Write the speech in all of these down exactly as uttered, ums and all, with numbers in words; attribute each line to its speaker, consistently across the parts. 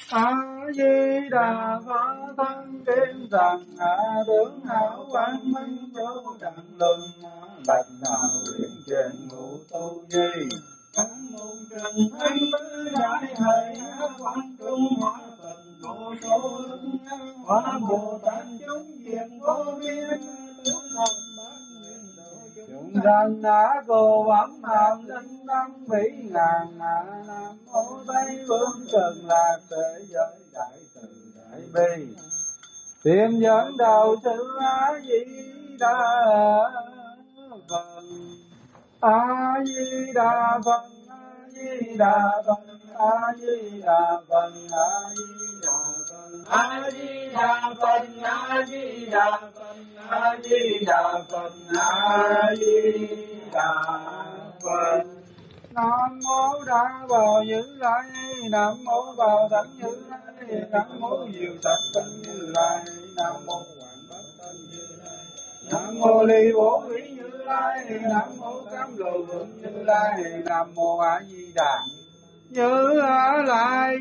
Speaker 1: A Di Đà Phật thân kim thần hạ tướng hảo quang minh vô đẳng luân bạch nào nguyện trên ngũ tu nhi thắng môn trần thánh tứ đại hạnh quang trung hóa phần vô số ứng hóa bồ tát chúng diệt vô biên tướng thần bát nguyện độ chúng sanh đã cô bẩm hàm linh tâm vĩ ngàn nam mô tây phương cực lạc thế giới đại từ đại bi tìm dẫn đầu sự A Di Đà Phật. A Di Đà Phật, A Di Đà Phật, A Di Đà Phật, A Di Đà Phật, A Di Đà Phật, A Di Đà Phật, A Di Đà Phật. Nam mô Đa Bảo Như Lai, Nam mô Bảo Thắng Như Lai, Nam mô Diệu Thật Tân Như Lai, Nam mô Hoàng Bất Tân Như Lai, Nam mô Ly Bố Quý Như Lai, Nam mô Cam Lộ Vượng Như Lai, Nam mô A Di Đà Như Lai.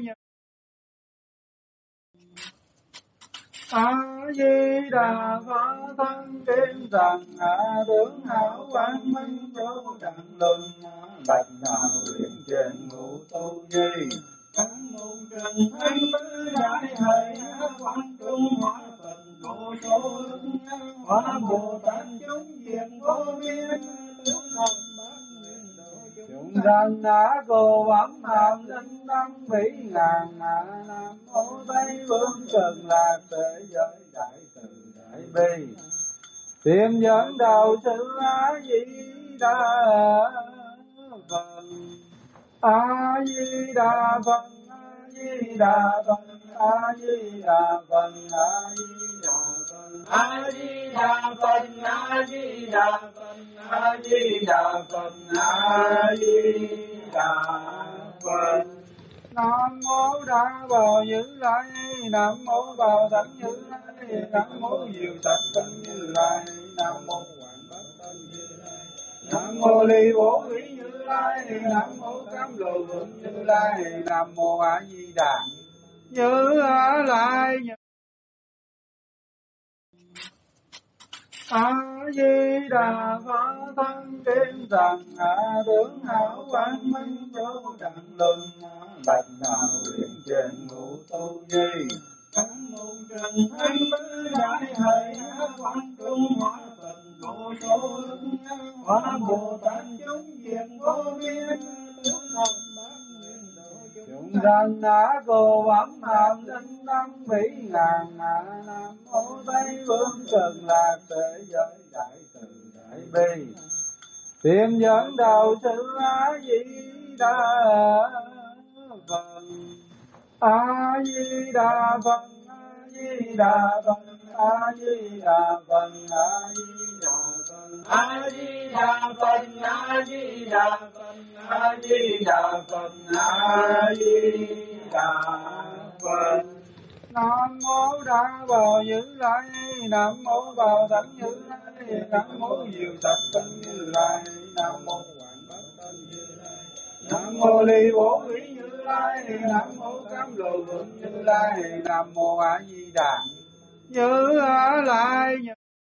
Speaker 1: A Di Đà Phật thân kim thần hạ tướng hảo quang minh vô đẳng luân bạch nào nguyện trên ngũ tu nhi thắng môn trần thánh tứ đại hạnh quang trung hóa phần vô số ứng hóa bồ tát chúng diệt vô biên tướng thần bát nguyện độ chúng sanh đã cô bẩm hàm linh tâm vĩ ngàn nam mô tây phương cực lạc thế giới đại từ đại bi tìm dẫn đầu sự A Di Đà Phật. A Di Đà Phật, A Di Đà Phật, A Di Đà Phật, A Di Đà Phật, A Di Đà Phật, A Di Đà Phật, A Di Đà Phật. Nam mô Đa Bảo Như Lai, Nam mô Bảo Thắng Như Lai, Nam mô Diệu Thật Tân Như Lai, Nam mô Hoàng Bất Tân Như Lai, Nam mô Ly Bố Quý Như Lai, Nam mô Cam Lộ Vượng Như Lai, Nam mô A Di Đà Như Lai. A Di Đà Phật thân kim thần hạ tướng hảo quang minh vô đẳng luân bạch nào nguyện trên ngũ tu nhi thắng môn trần thánh tứ đại hạnh quang trung hóa phần vô số ứng hóa bồ tát chúng diệt vô biên tướng thần bát nguyện độ chúng sanh đã cô bẩm hàm linh tâm vĩ ngàn nam mô tây phương cực lạc thế giới đại từ đại bi tìm dẫn đầu sự A Di Đà Phật. A Di Đà Phật, A Di Đà Phật, A Di Đà Phật, A Di Đà Phật, A Di Đà Phật, A Di Đà Phật, A Di Đà Phật. Nam mô Đa Bảo Như Lai, Nam mô Bảo Thắng Như Lai, Nam mô Diệu Thật Tân Như Lai, Nam mô Hoàng Bất Tân Như Lai, Nam mô Ly Bố Quý Như Lai, Nam mô Cam Lộ Vượng Như Lai, Nam mô A Di Đà Như Lai.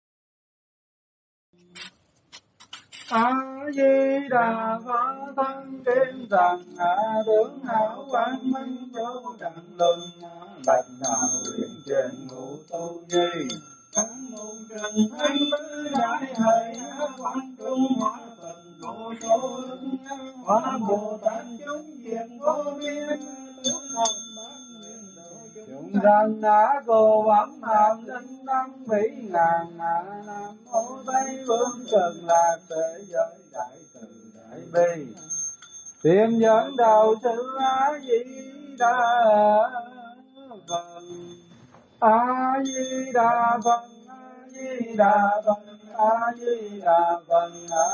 Speaker 1: A Di Đà Phật thân kim thần hạ tướng hảo quang minh vô đẳng luân bạch nào nguyện trên ngũ tu nhi thắng môn trần thánh tứ đại hạnh quang trung hóa phần vô số ứng hóa bồ tát chúng diệt vô biên tướng thần bát nguyện độ chúng sanh đã cô bẩm hàm linh tâm vĩ ngàn nam mô tây phương cực lạc thế giới đại từ đại bi tìm dẫn đầu sự A Di Đà Phật. A Di Đà Phật, A Di Đà Phật, A Di Đà Phật,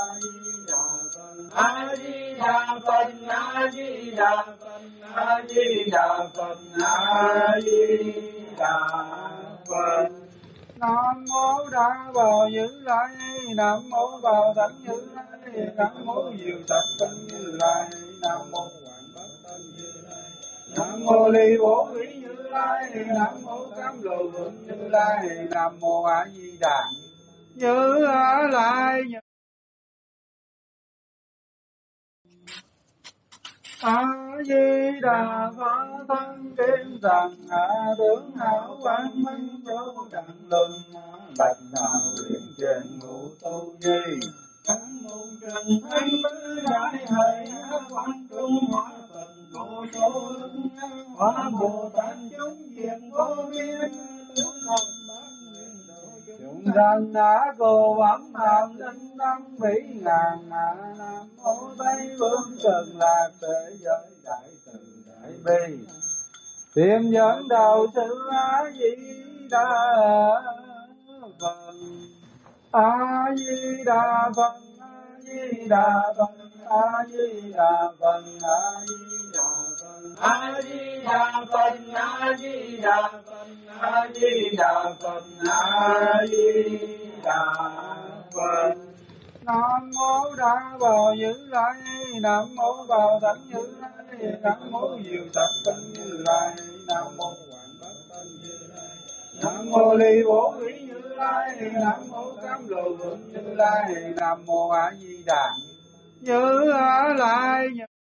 Speaker 1: A Di Đà Phật, A Di Đà Phật, A Di Đà Phật, A Di Đà Phật. Nam mô Đa Bảo Như Lai, Nam mô Bảo Thắng Như Lai, Nam mô Diệu Thật Tân Như Lai, Nam mô Hoàng Bất Tân Như Lai, Nam mô Ly Bố Quý Như Lai, Nam mô Cam Lộ Vương Như Lai, Nam mô A Di Đà Như Lai. A Di Đà Phật thân kiến rằng hạ tướng hảo quang minh vô đẳng luân bạch đạo nguyện trên ngũ tu di thắng môn trần thánh tứ đại hạnh quan trung hóa phần vô số ứng hóa bồ tát chúng diệt vô biên tướng thần chúng sanh đã cô bấm hàm linh tâm vĩ ngàn nam mô tây phương cực lạc thế giới đại từ đại bi tìm dẫn đầu sự A Di Đà Phật. A Di Đà Phật, A Di Đà Phật, A Di Đà Phật, A Di Đà Phật, A Di Đà Phật, A Di Đà Phật, A Di Đà Phật. Nam mô Đa Bảo Như Lai, Nam mô Bảo Thắng Như Lai, Nam mô Diệu Thật Tân Như Lai, Nam mô Hoàng Bất Tân Như Lai, Nam mô Ly Bố Quý Như Lai, Nam mô Cam Lộ Vương Như Lai, Nam mô A Di Đà Như Lai.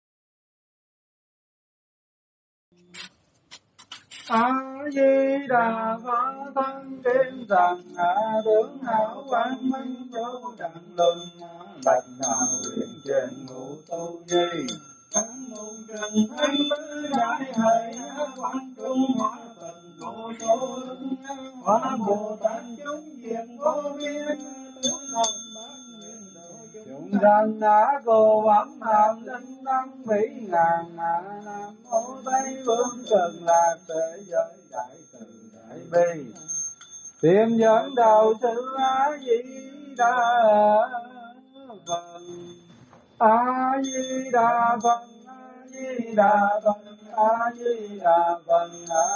Speaker 1: A Di Đà Phật thân kiến rằng hạ tướng hảo quang minh vô đẳng luân bạch đạo nguyện trên ngũ tu di thắng môn trần thánh tứ đại hạnh quan trung hóa phần vô số ứng hóa bồ tát chúng diệt vô biên tướng thần chúng sanh đã cô bấm hàm linh tâm vĩ ngàn nam mô tây phương cực lạc thế giới đại từ đại bi tìm dẫn đầu sự A Di Đà Phật. A Di Đà Phật, A Di Đà Phật, A Di Đà Phật,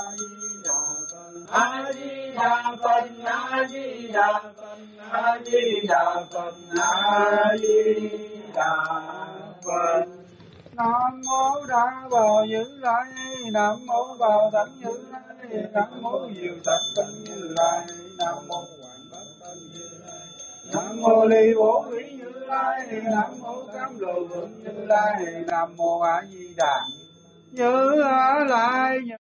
Speaker 1: A Di Đà Phật, A Di Đà Phật, A Di Đà Phật, A Di Đà Phật. Nam mô Đa Bảo Như Lai, Nam mô Bảo Thắng Như Lai, Nam mô Diệu Thật Tân Như Lai, Nam mô Hoàng Bất Tân Như Lai, Nam mô Ly Bố Quý Như Lai, Nam mô Cam Lộ Vương Như Lai, Nam mô A Di Đà Như Lai.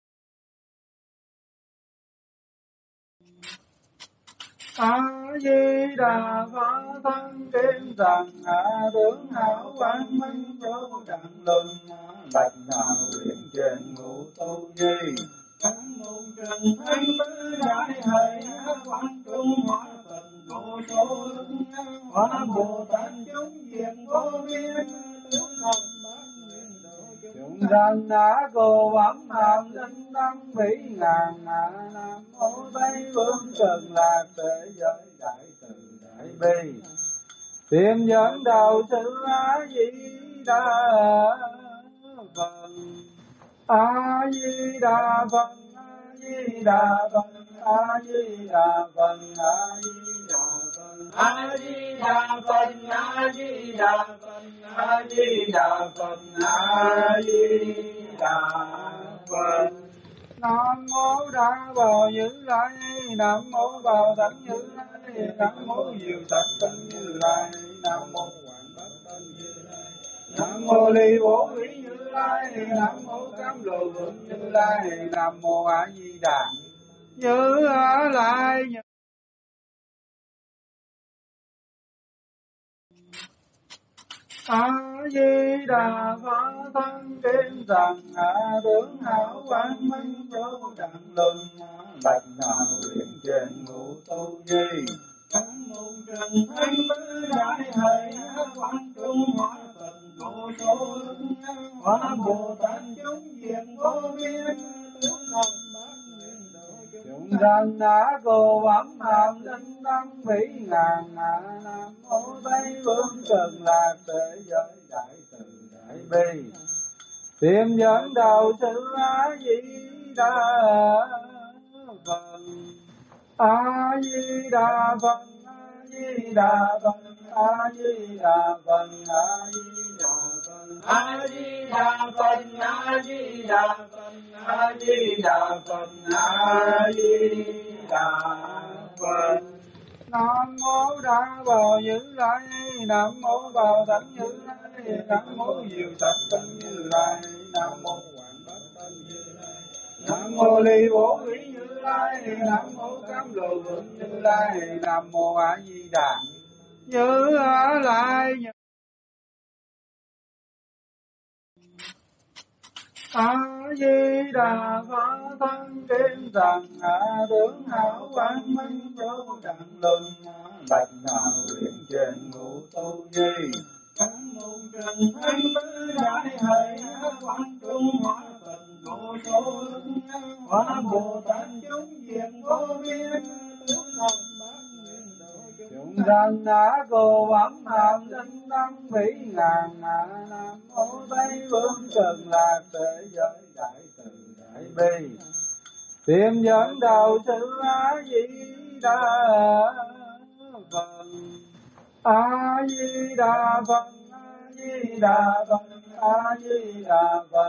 Speaker 1: A Di Đà Phật thân kiến rằng hạ tướng hảo quang minh vô đẳng luân bạch đạo nguyện trên ngũ tu di thắng môn trần thánh tứ đại hạnh quan trung hóa phần vô số ứng hóa bồ tát chúng diệt vô biên tướng thần chúng sanh đã cô bấm hàm linh tâm vĩ ngàn nam mô tây phương cực lạc thế giới đại từ đại bi tìm dẫn đầu sự A Di Đà Phật. A Di Đà Phật, A Di Đà Phật, A Di Đà Phật, A Di Đà Phật, A Di Đà Phật, A Di Đà Phật, A Di Đà Phật. Nam mô Đa Bảo Như Lai, Nam mô Bảo Thắng Như Lai, Nam mô Diệu Thật Tân Như Lai, Nam mô Hoàng Bất Tân Như Lai, Nam mô Ly Bố Quý Như Lai, Nam mô Cam Lộ Vương Như Lai, Nam mô A Di Đà Như Lai. A Di Đà Phật thân kiến rằng hạ tướng hảo quang minh vô đẳng luân bạch đạo nguyện trên ngũ tu di thắng môn trần thánh tứ đại hạnh quan trung hóa phần vô số ứng hóa bồ tát chúng diệt vô biên tướng thần chúng sanh đã cô bấm hàm linh tâm vĩ ngàn nam mô tây phương cực lạc thế giới đại từ đại bi tìm dẫn đầu sự A Di Đà Phật. A Di Đà Phật, A Di Đà Phật, A Di Đà Phật, A Di Đà Phật, A Di Đà Phật, A Di Đà Phật, A Di Đà Phật, A Di Đà Phật. Nam mô Đa Bảo Như Lai, Nam mô Bảo Thắng Như Lai, Nam mô Diệu Thập Tân Như Lai, Nam mô Hoàng Bát Tân Như Lai, Nam mô Ly Bố Quý Như Lai, Nam mô Cam Lộ Vượng Như Lai, Nam mô A Di Đà Như Lai. A Di Đà Phật thân kiến rằng tướng hảo quang minh vô đẳng luân, bạch đạo nguyện trên ngũ tu di, thắng môn trần thánh tứ đại hạnh, quán trung hóa tận vô số ứng, hóa Bồ Tát chúng diệt vô biên, tứ thần bát nguyện độ chúng sanh đã cô bấm hàm tinh tâm vĩ ngàn, nam mô Tây Phương Cực Lạc Thế Giới Đại Từ Đại Bi, tìm dẫn đầu sư A Di Đà Phật. A Di Đà Phật, A Di Đà Phật, A Di Đà Phật,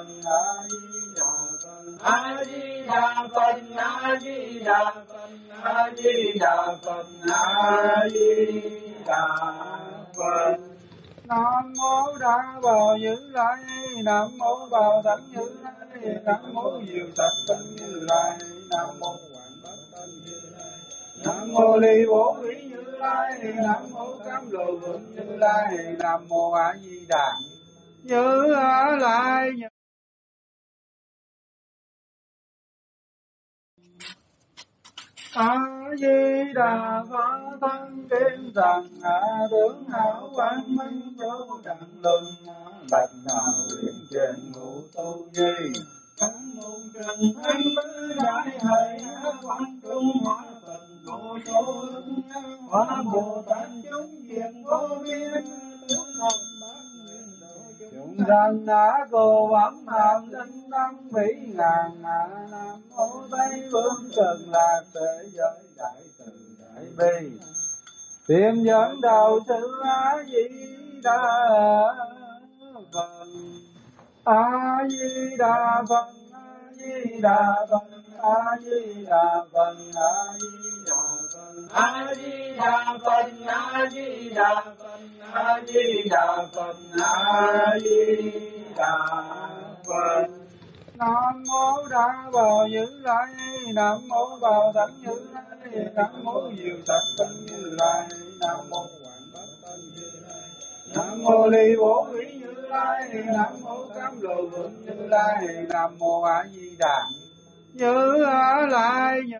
Speaker 1: A Di Đà Phật, A Di Đà Phật, A Di Đà Phật, A Di Đà Phật. Nam mô Đa Bảo Như Lai, Nam mô Bảo Thắng Như Lai, Nam mô Diệu Thập Tân Như Lai, Nam mô Hoàng Bát Tân Như Lai, Nam mô Ly Bố Quý Như Lai, Nam mô Cam Lộ Vượng Như Lai, Nam mô A Di Đà Như Lai. A Di Đà Phật thân kiến rằng tướng hảo quang minh vô đẳng luân, bạch đạo nguyện trên ngũ tu di, thắng môn trần thánh tứ đại hạnh, quán trung hóa tận vô số ứng, hóa Bồ Tát chúng diệt vô biên, tứ thần bát nguyện độ chúng sanh đã cô bấm hàm tinh tâm vĩ ngàn, nam mô Tây Phương Cực Lạc Thế Giới Đại Từ Đại Bi, tìm dẫn đầu sư A Di Đà Phật. A Di Đà Phật, A Di Đà Phật, A Di Đà Phật, A Di Đà Phật, A Di Đà Phật, A Di Đà Phật, A Di Đà Phật. Nam mô Đa Bảo Như Lai, Nam mô Bảo Thắng Như Lai, Nam mô Diệu Thập Tân Như Lai, Nam mô Hoàng Bát Tân Như Lai, Nam mô Ly Bố Quý Như Lai, Nam mô Cam Lộ Vượng Như Lai, Nam mô A Di Đà Như Lai.